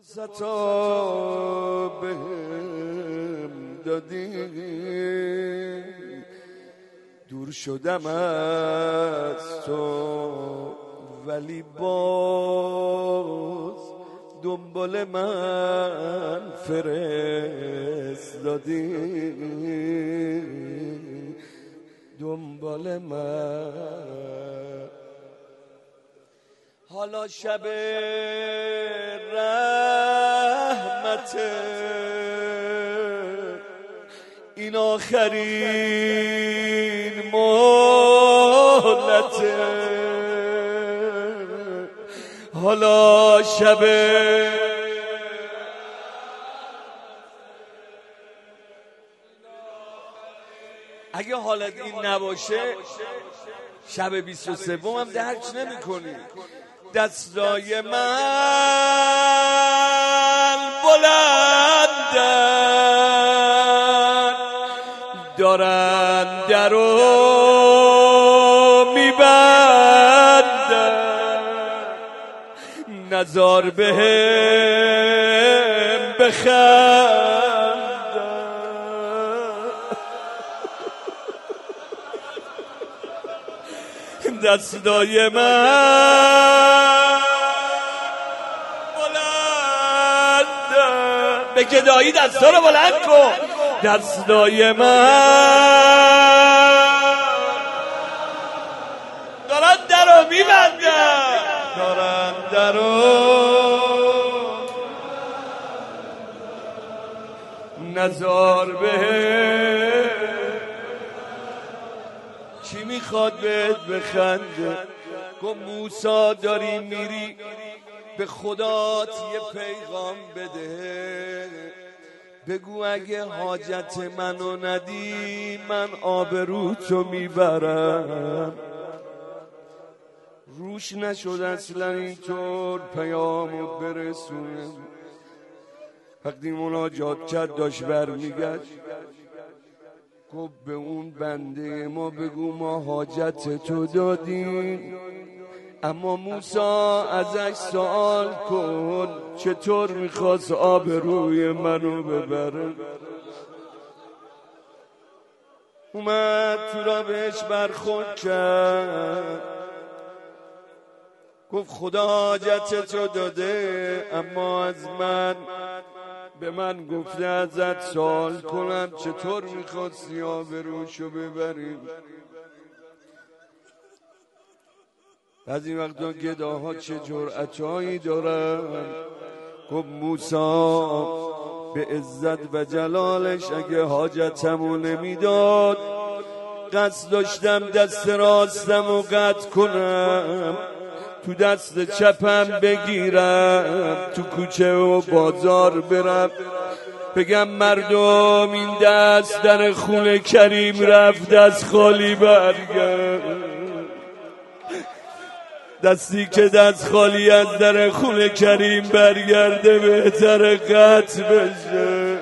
فرصتا بهم دادی، دور شدم از تو ولی باز دنبال من فرستادی، دنبال من. حالا شب رحمت این آخرین مهلت، حالا شب اگه حالت این نباشه شب 23 هم درک نمی کنی. دستای من بلندن دارن درو میبندن، نزار بهم بخندن. دستای من بلندن، به گدایی دستا رو بلند کن. دستای من دارن درو میبندن، دارن درو نزار به چی میخواد بهت بخنده. گفت موسی داری میری به خدات یه پیغام بده، بگو اگه حاجت منو ندی من آبروتو میبرم. روش نشد اصلا اینطور پیامو برسونه. وقتی مناجات کرد داشت برمیگشت، گفت به اون بنده ما بگو ما حاجت تو دادیم، اما موسی ازش سوال کن چطور میخواست آبروی منو ببره. اومد تو را بهش برخورد کرد، گفت خدا حاجت تو داده اما از من به من گفته ازت سوال کنم چطور میخواستی آبروشو ببریم. بعضی وقتا گداها چه جرأتایی دارن. گفت موسی به عزت و جلالش اگه حاجتمو نمیداد قصد داشتم دست راستمو قطع کنم، تو دست چپم بگیرم، تو کوچه و بازار برم بگم مردم این دست در خون کریم رفت دست خالی برگرد. دستی که دست خالی از در خون کریم برگرده بهتر قطع بشه.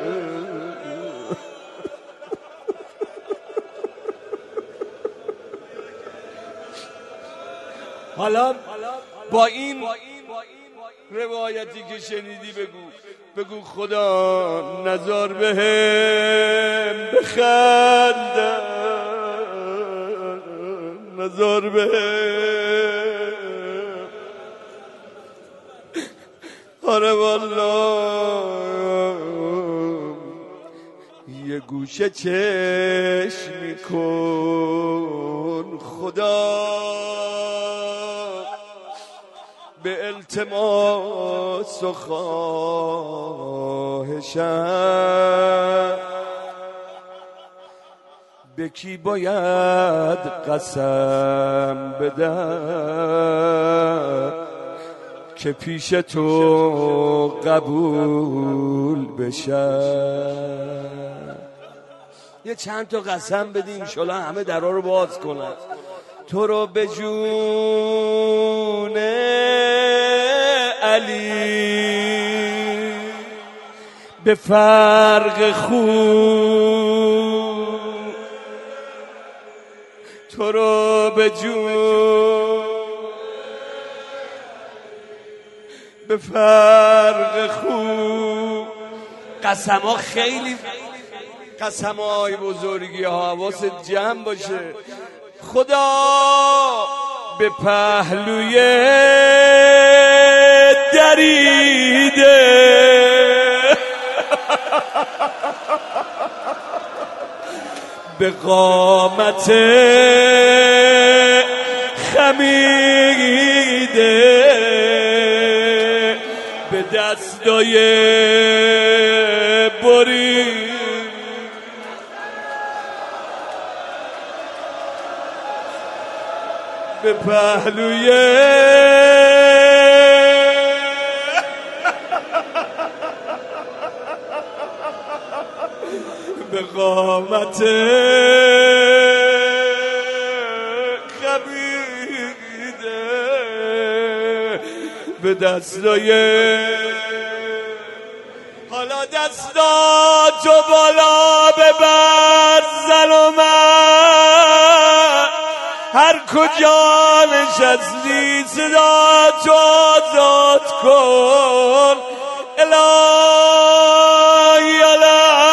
حالا با این روایتی که شنیدی بگو خدا نزار بهم بخندن، نزار بهم. آره والله یه گوشه چشمی کن خدا به التماس و خواهشم، به کی باید قسم بدم که پیش تو قبول بشم. یه چند تا قسم بدیم انشالله همه درها رو باز کنن. تو رو به جون علی به فرق خون، تو رو به جون به فرق خون قسم ها خیلی قسم های بزرگی ها، حواست جمع باشه. خدا به پهلوی دریده به قامت خمیده به دستای بری به پهلوی به قامت خمیده به دستای حالا دستاتو بالا ببر زن و من، هر کجا نشستی صداتو آزاد کن. الهی الهی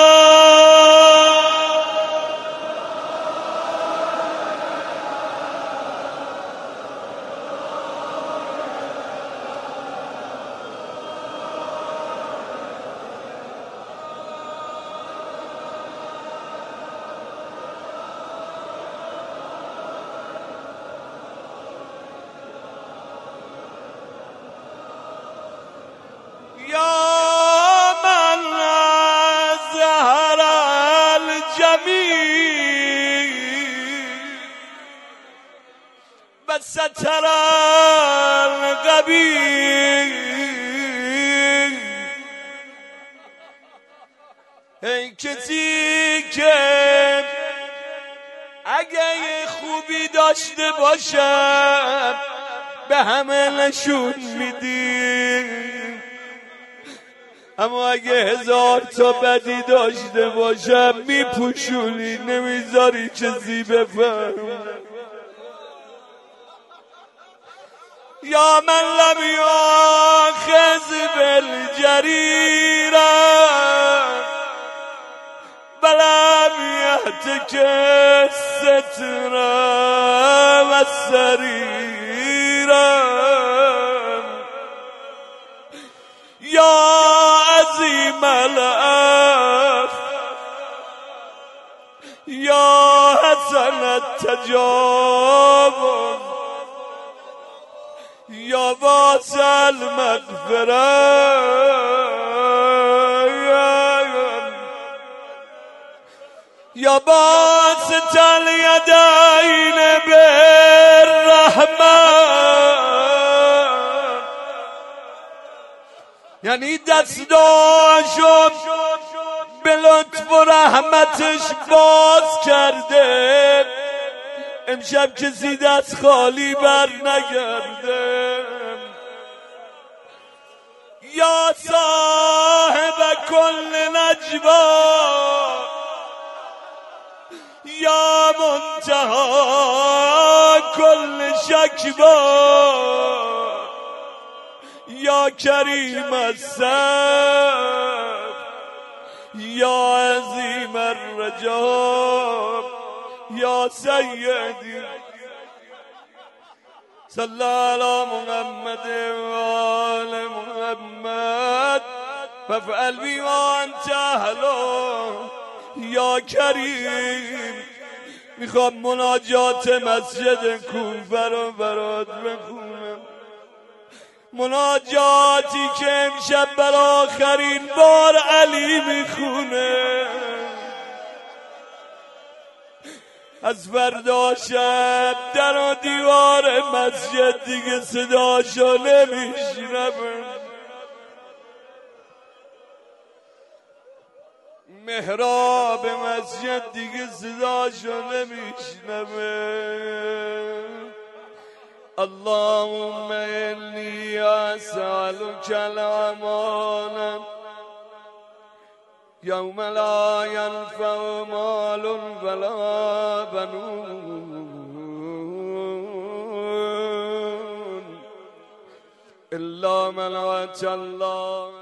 ستر القبی ای کسی که اگه یه خوبی داشته باشم به همه نشون میدی، اما اگه 1000 تا بدی داشته باشم میپوشونی، نمیذاری کسی بفهم. یا من لم یاخذ بالجریرة ولم یهتک الستر والسریرة یا عظیم العفو یا حسن التجاوز یا واسع المغفرة یا باسط الیدین بالرحمة، یعنی دستاشو به لطف و رحمتش باز کرده، امشب کسی دست خالی بر نگرده. یا صاحب کل نجوا یا منتهى کل شکوا یا کریم الصبر یا عظیم الرجا یا سیدی صلی علی محمد و آل محمد فافعل بی ما انت اهله یا کریم. میخوام مناجات مسجد کوفه رو برات بخونم، مناجاتی که امشب بر آخرین بار علی میخونه. از فردا شب در و دیوار مسجد دیگه صداشو نمیشنوم، محراب مسجد دیگه صداشو نمیشنوم. اللهم انی اسألک الامانة یوم لا ینفع مال ولا بنون الا من اتى الله